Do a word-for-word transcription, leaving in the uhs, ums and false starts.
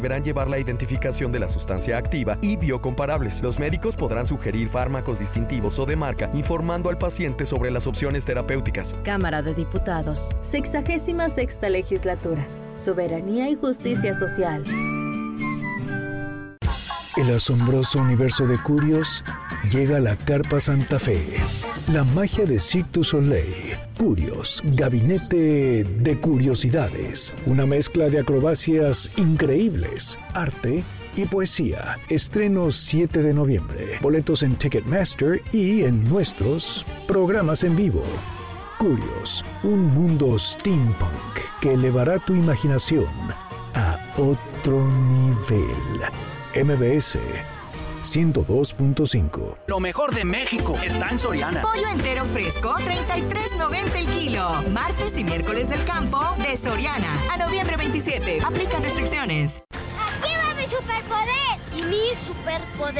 Deberán llevar la identificación de la sustancia activa y biocomparables. Los médicos podrán sugerir fármacos distintivos o de marca, informando al paciente sobre las opciones terapéuticas. Cámara de Diputados. Sexagésima sexta legislatura. Soberanía y justicia social. El asombroso universo de Curios llega a la Carpa Santa Fe. La magia de Cirque du Soleil. Curios, gabinete de curiosidades. Una mezcla de acrobacias increíbles, arte y poesía. Estreno siete de noviembre. Boletos en Ticketmaster y en nuestros programas en vivo. Curios, un mundo steampunk que elevará tu imaginación a otro nivel. M B S ciento dos punto cinco. Lo mejor de México está en Soriana. Pollo entero fresco, treinta y tres noventa el kilo. Martes y miércoles del campo de Soriana. A noviembre veintisiete. Aplican restricciones. ¡Activa mi superpoder! Y mi superpoder